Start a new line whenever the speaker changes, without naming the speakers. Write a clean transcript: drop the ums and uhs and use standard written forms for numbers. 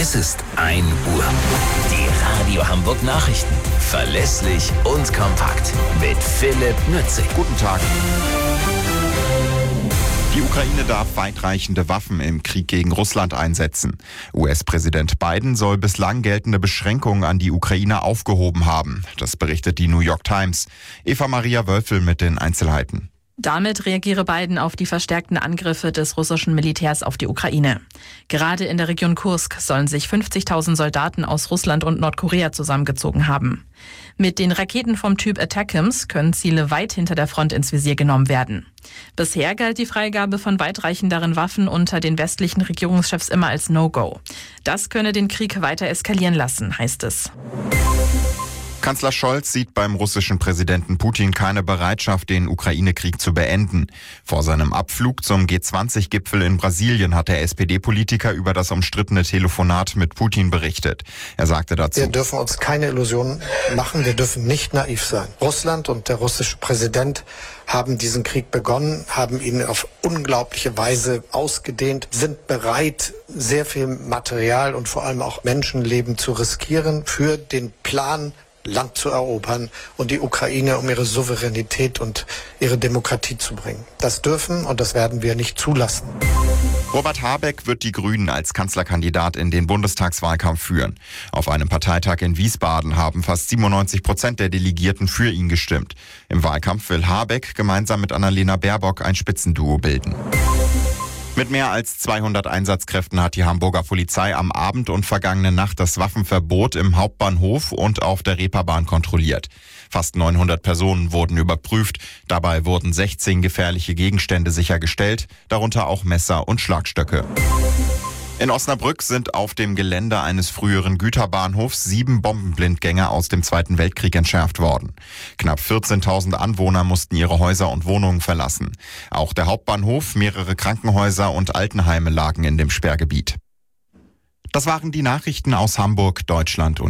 Es ist 1 Uhr. Die Radio Hamburg Nachrichten. Verlässlich und kompakt. Mit Philipp Nützig.
Guten Tag. Die Ukraine darf weitreichende Waffen im Krieg gegen Russland einsetzen. US-Präsident Biden soll bislang geltende Beschränkungen an die Ukraine aufgehoben haben. Das berichtet die New York Times. Eva-Maria Wölfel mit den Einzelheiten.
Damit reagiere Biden auf die verstärkten Angriffe des russischen Militärs auf die Ukraine. Gerade in der Region Kursk sollen sich 50.000 Soldaten aus Russland und Nordkorea zusammengezogen haben. Mit den Raketen vom Typ ATACMS können Ziele weit hinter der Front ins Visier genommen werden. Bisher galt die Freigabe von weitreichenderen Waffen unter den westlichen Regierungschefs immer als No-Go. Das könne den Krieg weiter eskalieren lassen, heißt es.
Kanzler Scholz sieht beim russischen Präsidenten Putin keine Bereitschaft, den Ukraine-Krieg zu beenden. Vor seinem Abflug zum G20-Gipfel in Brasilien hat der SPD-Politiker über das umstrittene Telefonat mit Putin berichtet. Er sagte dazu:
Wir dürfen uns keine Illusionen machen, wir dürfen nicht naiv sein. Russland und der russische Präsident haben diesen Krieg begonnen, haben ihn auf unglaubliche Weise ausgedehnt, sind bereit, sehr viel Material und vor allem auch Menschenleben zu riskieren für den Plan, Land zu erobern und die Ukraine um ihre Souveränität und ihre Demokratie zu bringen. Das dürfen und das werden wir nicht zulassen.
Robert Habeck wird die Grünen als Kanzlerkandidat in den Bundestagswahlkampf führen. Auf einem Parteitag in Wiesbaden haben fast 97% der Delegierten für ihn gestimmt. Im Wahlkampf will Habeck gemeinsam mit Annalena Baerbock ein Spitzenduo bilden. Mit mehr als 200 Einsatzkräften hat die Hamburger Polizei am Abend und vergangene Nacht das Waffenverbot im Hauptbahnhof und auf der Reeperbahn kontrolliert. Fast 900 Personen wurden überprüft. Dabei wurden 16 gefährliche Gegenstände sichergestellt, darunter auch Messer und Schlagstöcke. In Osnabrück sind auf dem Gelände eines früheren Güterbahnhofs 7 Bombenblindgänger aus dem Zweiten Weltkrieg entschärft worden. Knapp 14.000 Anwohner mussten ihre Häuser und Wohnungen verlassen. Auch der Hauptbahnhof, mehrere Krankenhäuser und Altenheime lagen in dem Sperrgebiet. Das waren die Nachrichten aus Hamburg, Deutschland und